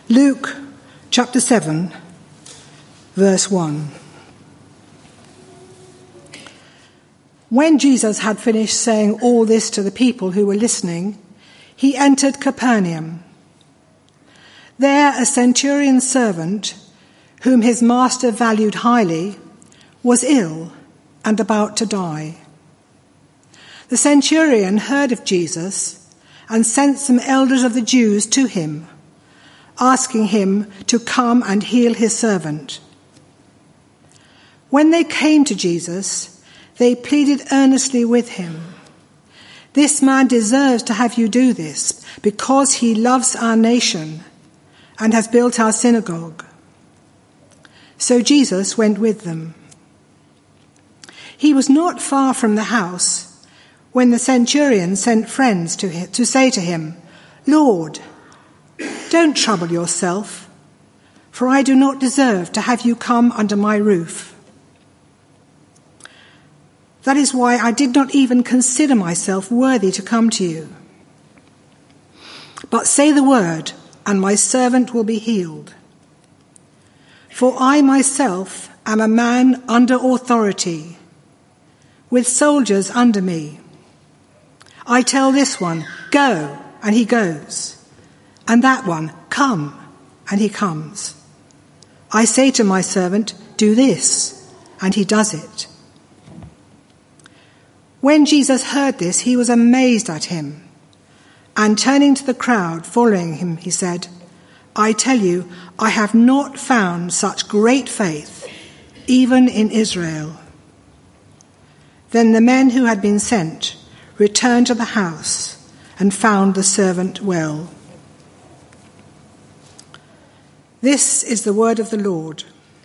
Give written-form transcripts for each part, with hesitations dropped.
Luke chapter 7, verse 1. When Jesus had finished saying all this to the people who were listening, he entered Capernaum. There a centurion's servant, whom his master valued highly, was ill and about to die. The centurion heard of Jesus and sent some elders of the Jews to him, asking him to come and heal his servant. When they came to Jesus, they pleaded earnestly with him, "This man deserves to have you do this, because he loves our nation and has built our synagogue." So Jesus went with them. He was not far from the house when the centurion sent friends to say to him, "Lord, don't trouble yourself, for I do not deserve to have you come under my roof. That is why I did not even consider myself worthy to come to you. But say the word, and my servant will be healed. For I myself am a man under authority, with soldiers under me. I tell this one, 'Go,' and he goes, and that one, 'Come,' and he comes. I say to my servant, 'Do this,' and he does it." When Jesus heard this, he was amazed at him, and turning to the crowd following him, he said, "I tell you, I have not found such great faith, even in Israel." Then the men who had been sent returned to the house and found the servant well. This is the word of the Lord.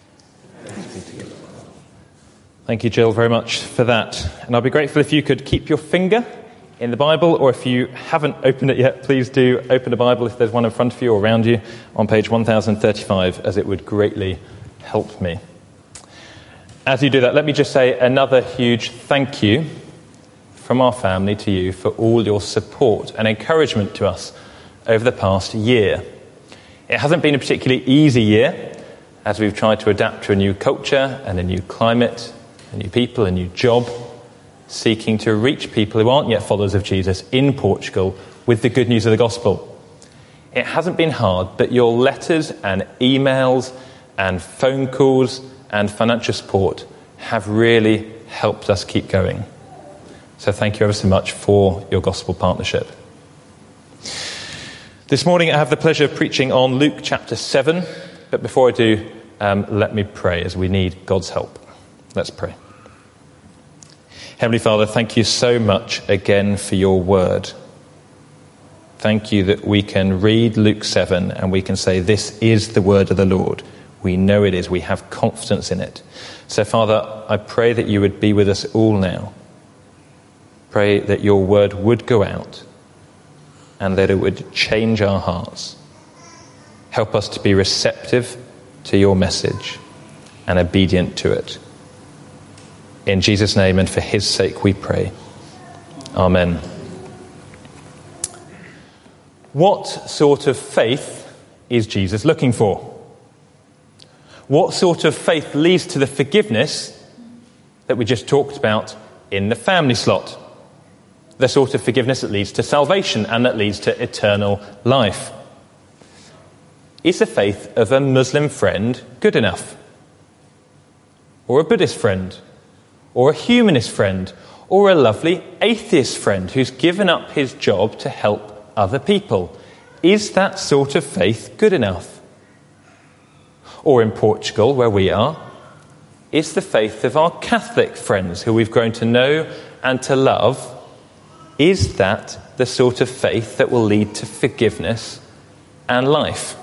Thank you, Jill, very much for that. And I'll be grateful if you could keep your finger in the Bible, or if you haven't opened it yet, please do open the Bible if there's one in front of you or around you on page 1035, as it would greatly help me. As you do that, let me just say another huge thank you from our family to you for all your support and encouragement to us over the past year. It hasn't been a particularly easy year, as we've tried to adapt to a new culture and a new climate, a new people, a new job, seeking to reach people who aren't yet followers of Jesus in Portugal with the good news of the gospel. It hasn't been hard, but your letters and emails and phone calls and financial support have really helped us keep going. So thank you ever so much for your gospel partnership. This morning I have the pleasure of preaching on Luke chapter 7, but before I do, let me pray, as we need God's help. Let's pray. Heavenly Father, thank you so much again for your word. Thank you that we can read Luke 7 and we can say, this is the word of the Lord. We know it is. We have confidence in it. So, Father, I pray that you would be with us all now. Pray that your word would go out and that it would change our hearts. Help us to be receptive to your message and obedient to it. In Jesus' name and for his sake we pray. Amen. What sort of faith is Jesus looking for? What sort of faith leads to the forgiveness that we just talked about in the family slot? The sort of forgiveness that leads to salvation and that leads to eternal life. Is the faith of a Muslim friend good enough? Or a Buddhist friend? Or a humanist friend? Or a lovely atheist friend who's given up his job to help other people? Is that sort of faith good enough? Or in Portugal, where we are, is the faith of our Catholic friends who we've grown to know and to love, is that the sort of faith that will lead to forgiveness and life?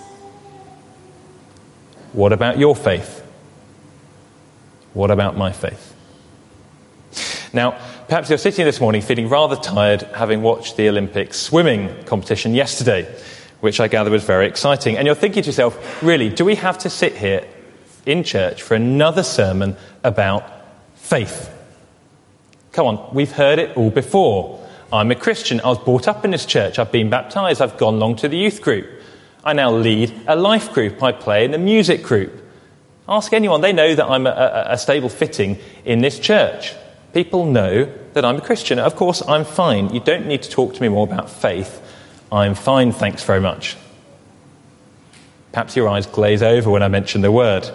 What about your faith? What about my faith? Now, perhaps you're sitting this morning feeling rather tired, having watched the Olympic swimming competition yesterday, which I gather was very exciting. And you're thinking to yourself, really, do we have to sit here in church for another sermon about faith? Come on, we've heard it all before. I'm a Christian. I was brought up in this church. I've been baptised. I've gone along to the youth group. I now lead a life group. I play in a music group. Ask anyone. They know that I'm a stable fitting in this church. People know that I'm a Christian. Of course, I'm fine. You don't need to talk to me more about faith. I'm fine, thanks very much. Perhaps your eyes glaze over when I mention the word.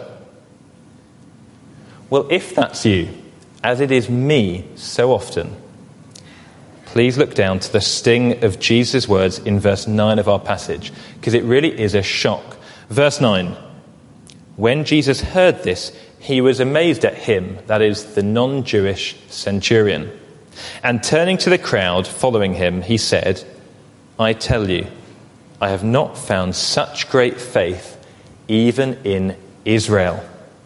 Well, if that's you, as it is me so often, please look down to the sting of Jesus' words in verse 9 of our passage, because it really is a shock. Verse 9, when Jesus heard this, he was amazed at him, that is, the non-Jewish centurion. And turning to the crowd following him, he said, I tell you, I have not found such great faith even in Israel.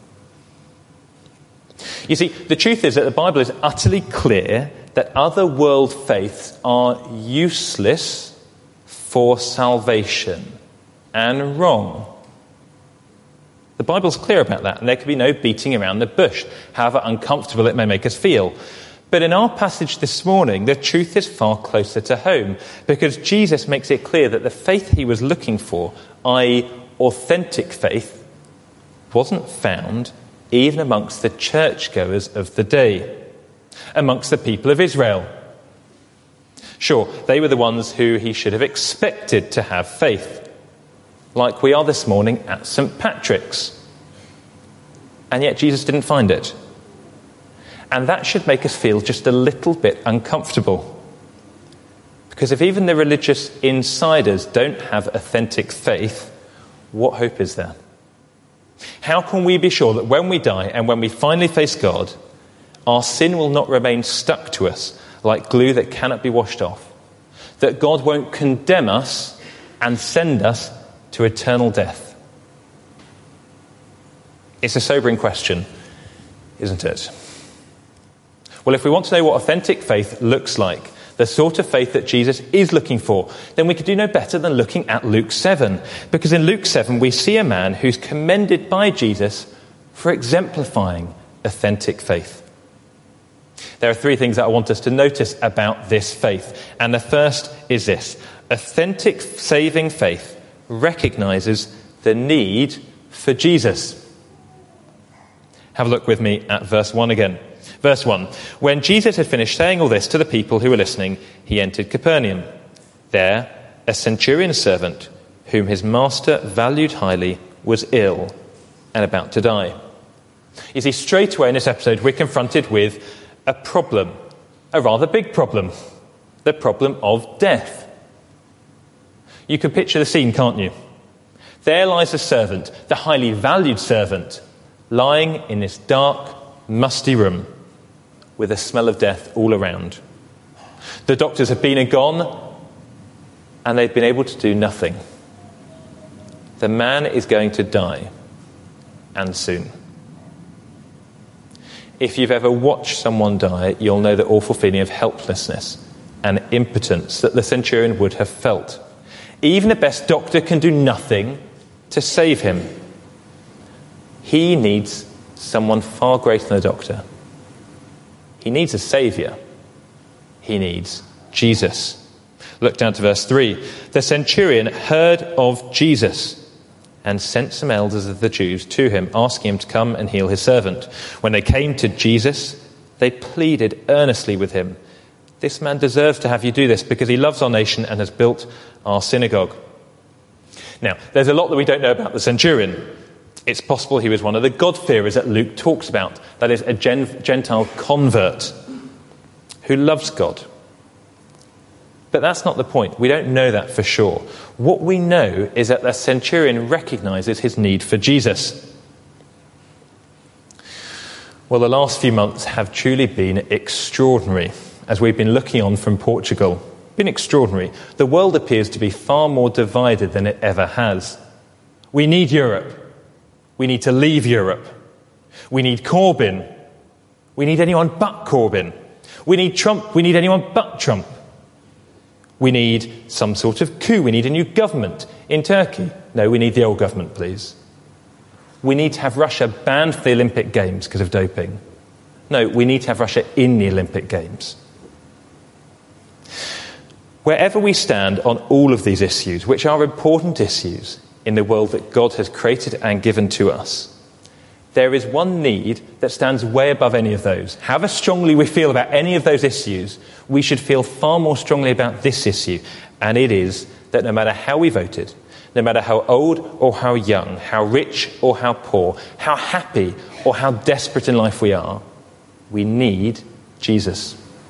You see, the truth is that the Bible is utterly clear that other world faiths are useless for salvation and wrong. The Bible's clear about that, and there can be no beating around the bush, however uncomfortable it may make us feel. But in our passage this morning, the truth is far closer to home, because Jesus makes it clear that the faith he was looking for, i.e. authentic faith, wasn't found even amongst the churchgoers of the day, amongst the people of Israel. Sure, they were the ones who he should have expected to have faith, like we are this morning at St. Patrick's. And yet Jesus didn't find it. And that should make us feel just a little bit uncomfortable. Because if even the religious insiders don't have authentic faith, what hope is there? How can we be sure that when we die and when we finally face God, our sin will not remain stuck to us like glue that cannot be washed off? That God won't condemn us and send us to eternal death? It's a sobering question, isn't it? Well, if we want to know what authentic faith looks like, the sort of faith that Jesus is looking for, then we could do no better than looking at Luke 7. Because in Luke 7, we see a man who's commended by Jesus for exemplifying authentic faith. There are three things that I want us to notice about this faith. And the first is this: authentic saving faith recognizes the need for Jesus. Have a look with me at verse 1 again. Verse 1, when Jesus had finished saying all this to the people who were listening, he entered Capernaum. There, a centurion servant, whom his master valued highly, was ill and about to die. You see, straight away in this episode, we're confronted with a problem, a rather big problem, the problem of death. You can picture the scene, can't you? There lies a servant, the highly valued servant, lying in this dark, musty room, with a smell of death all around. The doctors have been and gone, and they've been able to do nothing. The man is going to die, and soon. If you've ever watched someone die, you'll know the awful feeling of helplessness and impotence that the centurion would have felt. Even the best doctor can do nothing to save him. He needs someone far greater than a doctor. He needs a saviour. He needs Jesus. Look down to verse 3. The centurion heard of Jesus and sent some elders of the Jews to him, asking him to come and heal his servant. When they came to Jesus, they pleaded earnestly with him. This man deserves to have you do this because he loves our nation and has built our synagogue. Now, there's a lot that we don't know about the centurion. It's possible he was one of the God-fearers that Luke talks about. That is, a Gentile convert who loves God. But that's not the point. We don't know that for sure. What we know is that the centurion recognizes his need for Jesus. Well, the last few months have truly been extraordinary, as we've been looking on from Portugal. Been extraordinary. The world appears to be far more divided than it ever has. We need Europe. We need to leave Europe. We need Corbyn. We need anyone but Corbyn. We need Trump. We need anyone but Trump. We need some sort of coup. We need a new government in Turkey. No, we need the old government, please. We need to have Russia banned from the Olympic Games because of doping. No, we need to have Russia in the Olympic Games. Wherever we stand on all of these issues, which are important issues in the world that God has created and given to us, there is one need that stands way above any of those. However strongly we feel about any of those issues, we should feel far more strongly about this issue. And it is that no matter how we voted, no matter how old or how young, how rich or how poor, how happy or how desperate in life we are, we need Jesus.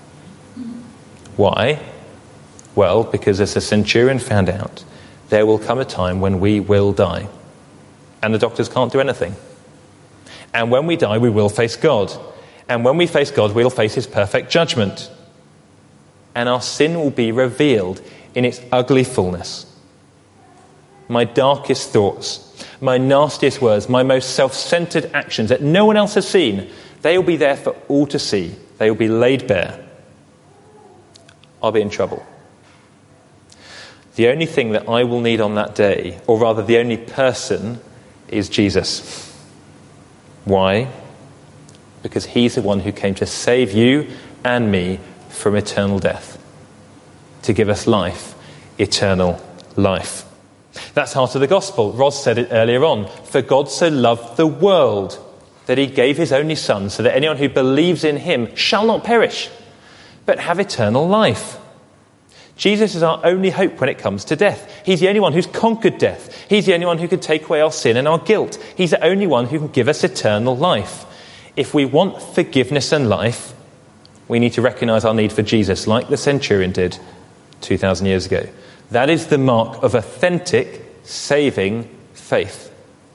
Why? Well, because as the centurion found out, there will come a time when we will die. And the doctors can't do anything. And when we die, we will face God. And when we face God, we'll face his perfect judgment. And our sin will be revealed in its ugly fullness. My darkest thoughts, my nastiest words, my most self-centered actions that no one else has seen, they will be there for all to see. They will be laid bare. I'll be in trouble. The only thing that I will need on that day, or rather the only person, is Jesus. Why? Because he's the one who came to save you and me from eternal death, to give us life, eternal life. That's heart of the gospel. Roz said it earlier on. For God so loved the world that he gave his only son, so that anyone who believes in him shall not perish, but have eternal life. Jesus is our only hope when it comes to death. He's the only one who's conquered death. He's the only one who can take away our sin and our guilt. He's the only one who can give us eternal life. If we want forgiveness and life, we need to recognize our need for Jesus, like the centurion did 2,000 years ago. That is the mark of authentic, saving faith.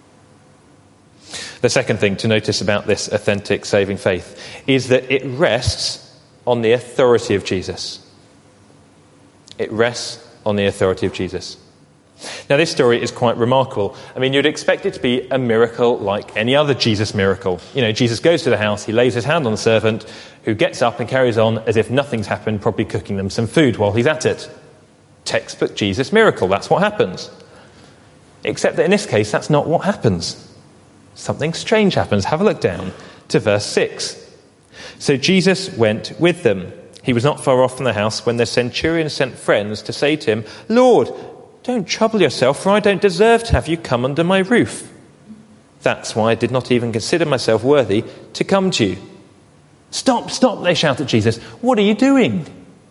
The second thing to notice about this authentic, saving faith is that it rests on the authority of Jesus. It rests on the authority of Jesus. Now, this story is quite remarkable. I mean, you'd expect it to be a miracle like any other Jesus miracle. You know, Jesus goes to the house, he lays his hand on the servant, who gets up and carries on as if nothing's happened, probably cooking them some food while he's at it. Textbook Jesus miracle, that's what happens. Except that in this case, that's not what happens. Something strange happens. Have a look down to verse 6. So Jesus went with them. He was not far off from the house when the centurion sent friends to say to him, Lord, don't trouble yourself, for I don't deserve to have you come under my roof. That's why I did not even consider myself worthy to come to you. Stop, stop, they shout at Jesus. What are you doing?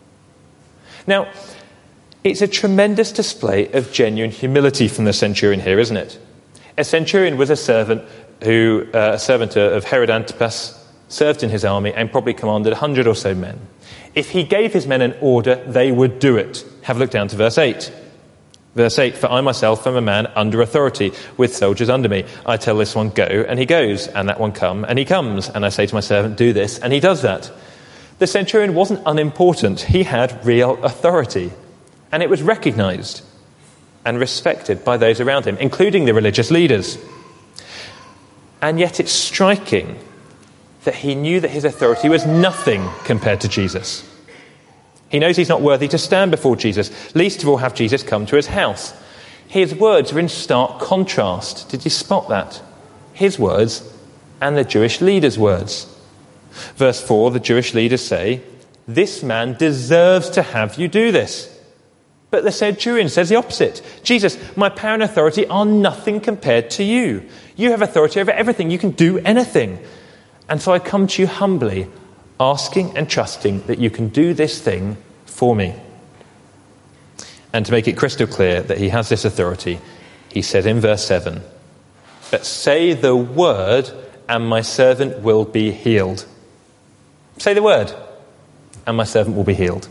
Now, it's a tremendous display of genuine humility from the centurion here, isn't it? A centurion was a servant of Herod Antipas, served in his army and probably commanded 100 or so men. If he gave his men an order, they would do it. Have a look down to verse 8. Verse 8, for I myself am a man under authority, with soldiers under me. I tell this one, go, and he goes, and that one, come, and he comes. And I say to my servant, do this, and he does that. The centurion wasn't unimportant. He had real authority, and it was recognized and respected by those around him, including the religious leaders. And yet it's striking that he knew that his authority was nothing compared to Jesus. He knows he's not worthy to stand before Jesus, least of all have Jesus come to his house. His words are in stark contrast. Did you spot that? His words and the Jewish leaders' words. Verse 4, the Jewish leaders say, this man deserves to have you do this. But the centurion says the opposite. Jesus, my power and authority are nothing compared to you. You have authority over everything. You can do anything. And so I come to you humbly, asking and trusting that you can do this thing for me. And to make it crystal clear that he has this authority, he said in verse 7, but say the word and my servant will be healed. Say the word and my servant will be healed.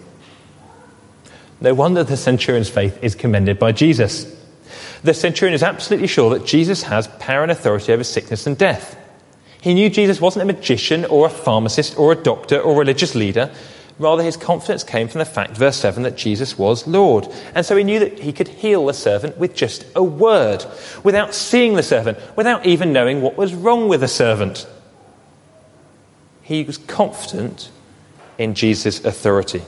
No wonder the centurion's faith is commended by Jesus. The centurion is absolutely sure that Jesus has power and authority over sickness and death. He knew Jesus wasn't a magician or a pharmacist or a doctor or a religious leader. Rather, his confidence came from the fact, verse 7, that Jesus was Lord. And so he knew that he could heal the servant with just a word, without seeing the servant, without even knowing what was wrong with the servant. He was confident in Jesus' authority.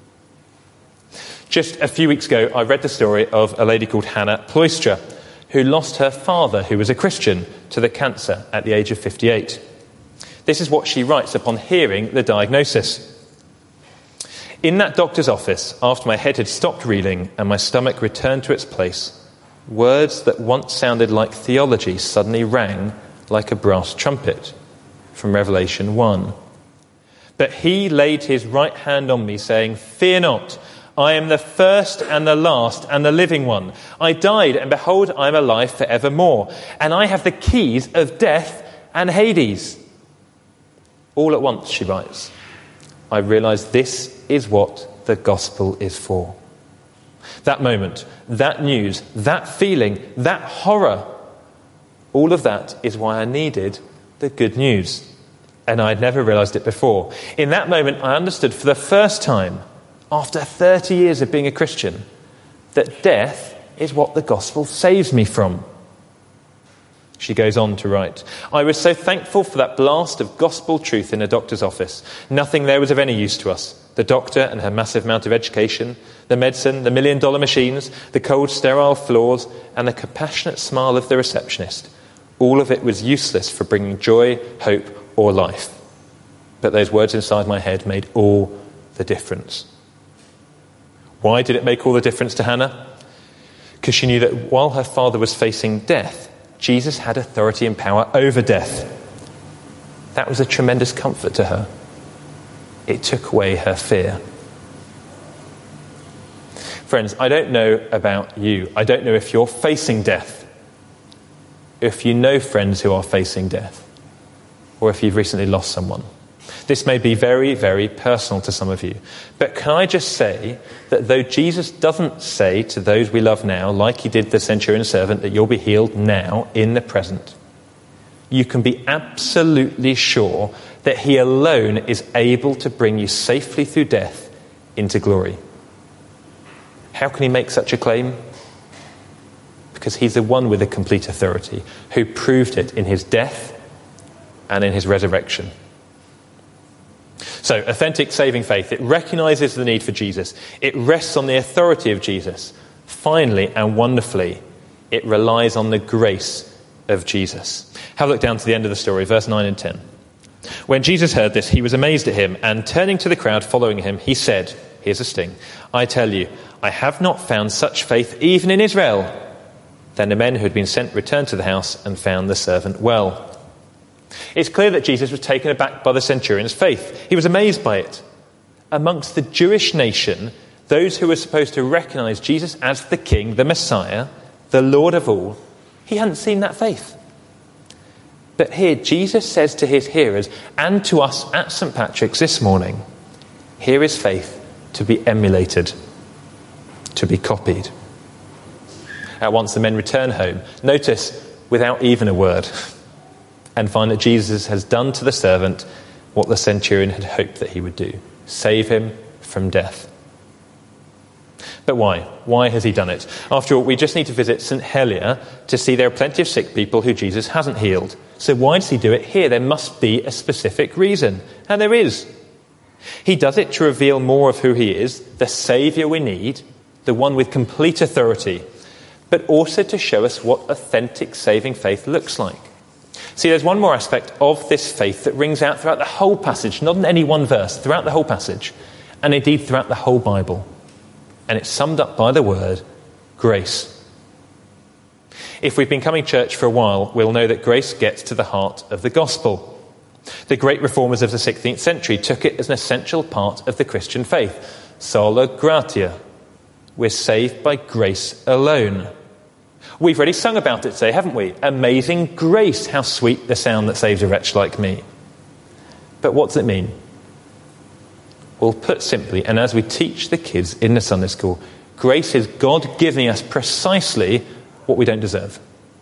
Just a few weeks ago, I read the story of a lady called Hannah Ploystra, who lost her father, who was a Christian, to the cancer at the age of 58. This is what she writes upon hearing the diagnosis. In that doctor's office, after my head had stopped reeling and my stomach returned to its place, words that once sounded like theology suddenly rang like a brass trumpet from Revelation 1. But he laid his right hand on me, saying, "Fear not, I am the first and the last and the living one. I died, and behold, I am alive forevermore. And I have the keys of death and Hades." All at once, she writes, I realised this is what the gospel is for. That moment, that news, that feeling, that horror, all of that is why I needed the good news. And I had never realised it before. In that moment, I understood for the first time, after 30 years of being a Christian, that death is what the gospel saves me from. She goes on to write, I was so thankful for that blast of gospel truth in a doctor's office. Nothing there was of any use to us. The doctor and her massive amount of education, the medicine, the $1 million machines, the cold, sterile floors, and the compassionate smile of the receptionist. All of it was useless for bringing joy, hope, or life. But those words inside my head made all the difference. Why did it make all the difference to Hannah? Because she knew that while her father was facing death, Jesus had authority and power over death. That was a tremendous comfort to her. It took away her fear. Friends, I don't know about you. I don't know if you're facing death. If you know friends who are facing death. Or if you've recently lost someone. This may be very, very personal to some of you. But can I just say that though Jesus doesn't say to those we love now, like he did the centurion servant, that you'll be healed now in the present, you can be absolutely sure that he alone is able to bring you safely through death into glory. How can he make such a claim? Because he's the one with the complete authority, who proved it in his death and in his resurrection. So, authentic saving faith, it recognises the need for Jesus. It rests on the authority of Jesus. Finally and wonderfully, it relies on the grace of Jesus. Have a look down to the end of the story, verse 9 and 10. When Jesus heard this, he was amazed at him, and turning to the crowd following him, he said, here's a sting, I tell you, I have not found such faith even in Israel. Then the men who had been sent returned to the house and found the servant well. It's clear that Jesus was taken aback by the centurion's faith. He was amazed by it. Amongst the Jewish nation, those who were supposed to recognise Jesus as the King, the Messiah, the Lord of all, he hadn't seen that faith. But here, Jesus says to his hearers, and to us at St. Patrick's this morning, here is faith to be emulated, to be copied. At once the men return home, notice, without even a word, and find that Jesus has done to the servant what the centurion had hoped that he would do, save him from death. But why? Why has he done it? After all, we just need to visit St. Helier to see there are plenty of sick people who Jesus hasn't healed. So why does he do it here? There must be a specific reason. And there is. He does it to reveal more of who he is, the Saviour we need, the one with complete authority, but also to show us what authentic saving faith looks like. See, there's one more aspect of this faith that rings out throughout the whole passage, not in any one verse, throughout the whole passage, and indeed throughout the whole Bible. And it's summed up by the word grace. If we've been coming to church for a while, we'll know that grace gets to the heart of the gospel. The great reformers of the 16th century took it as an essential part of the Christian faith. Sola gratia. We're saved by grace alone. We've already sung about it today, haven't we? Amazing grace, how sweet the sound that saves a wretch like me. But what does it mean? Well, put simply, and as we teach the kids in the Sunday school, grace is God giving us precisely what we don't deserve.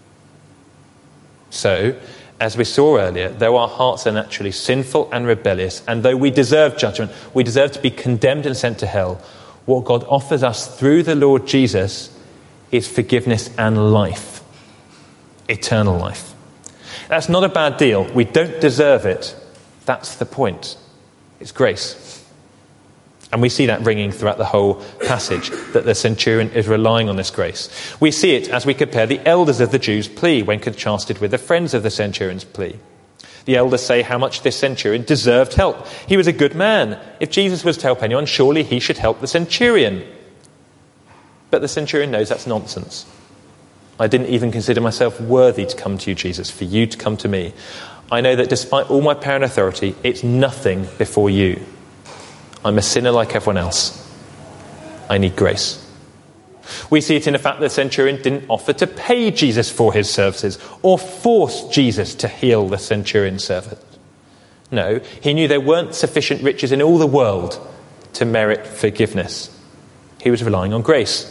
So, as we saw earlier, though our hearts are naturally sinful and rebellious, and though we deserve judgment, we deserve to be condemned and sent to hell, what God offers us through the Lord Jesus is forgiveness and life. Eternal life. That's not a bad deal. We don't deserve it. That's the point. It's grace. And we see that ringing throughout the whole passage, that the centurion is relying on this grace. We see it as we compare the elders of the Jews' plea when contrasted with the friends of the centurion's plea. The elders say how much this centurion deserved help. He was a good man. If Jesus was to help anyone, surely he should help the centurion. But the centurion knows that's nonsense. I didn't even consider myself worthy to come to you, Jesus, for you to come to me. I know that despite all my power and authority, it's nothing before you. I'm a sinner like everyone else. I need grace. We see it in the fact that the centurion didn't offer to pay Jesus for his services or force Jesus to heal the centurion's servant. No, he knew there weren't sufficient riches in all the world to merit forgiveness. He was relying on grace.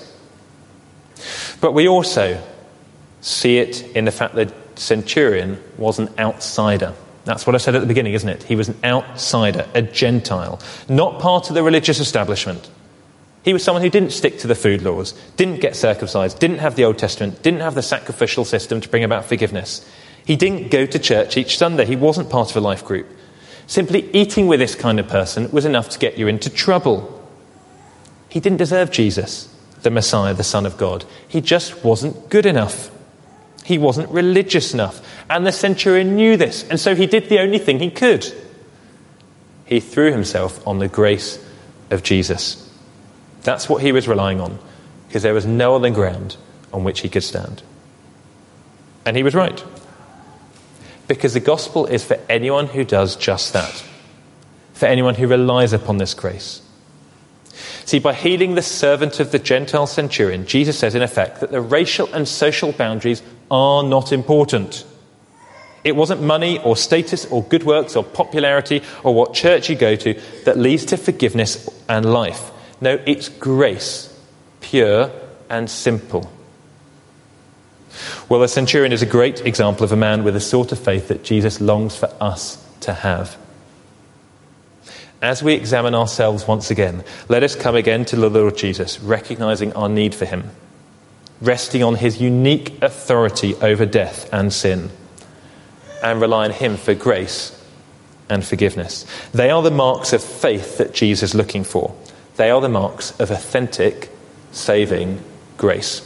But we also see it in the fact that the centurion was an outsider. That's what I said at the beginning, isn't it? He was an outsider, a Gentile, not part of the religious establishment. He was someone who didn't stick to the food laws, didn't get circumcised, didn't have the Old Testament, didn't have the sacrificial system to bring about forgiveness. He didn't go to church each Sunday. He wasn't part of a life group. Simply eating with this kind of person was enough to get you into trouble. He didn't deserve Jesus, the Messiah, the Son of God. He just wasn't good enough. He wasn't religious enough. And the centurion knew this, and so he did the only thing he could. He threw himself on the grace of Jesus. That's what he was relying on, because there was no other ground on which he could stand. And he was right. Because the gospel is for anyone who does just that. For anyone who relies upon this grace. See, by healing the servant of the Gentile centurion, Jesus says in effect that the racial and social boundaries are not important. It wasn't money or status or good works or popularity or what church you go to that leads to forgiveness and life. No, it's grace, pure and simple. Well, the centurion is a great example of a man with the sort of faith that Jesus longs for us to have. As we examine ourselves once again, let us come again to the Lord Jesus, recognizing our need for him, resting on his unique authority over death and sin, and rely on him for grace and forgiveness. They are the marks of faith that Jesus is looking for. They are the marks of authentic, saving grace.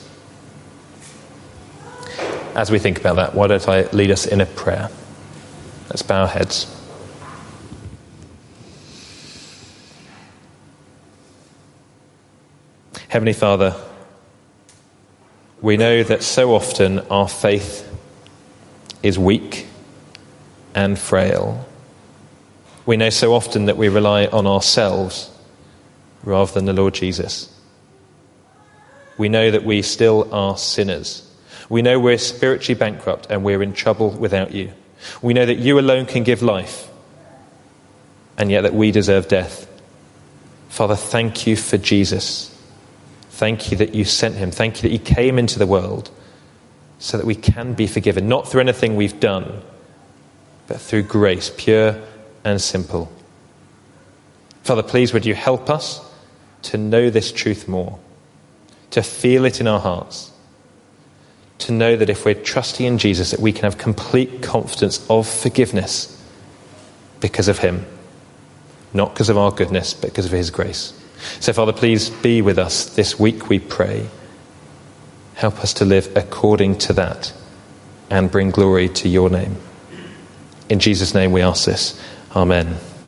As we think about that, why don't I lead us in a prayer? Let's bow our heads. Heavenly Father, we know that so often our faith is weak and frail. We know so often that we rely on ourselves rather than the Lord Jesus. We know that we still are sinners. We know we're spiritually bankrupt and we're in trouble without you. We know that you alone can give life, and yet that we deserve death. Father, thank you for Jesus. Thank you that you sent him. Thank you that he came into the world so that we can be forgiven, not through anything we've done, but through grace, pure and simple. Father, please would you help us to know this truth more, to feel it in our hearts, to know that if we're trusting in Jesus, that we can have complete confidence of forgiveness because of him, not because of our goodness, but because of his grace. So, Father, please be with us this week, we pray. Help us to live according to that and bring glory to your name. In Jesus' name we ask this. Amen.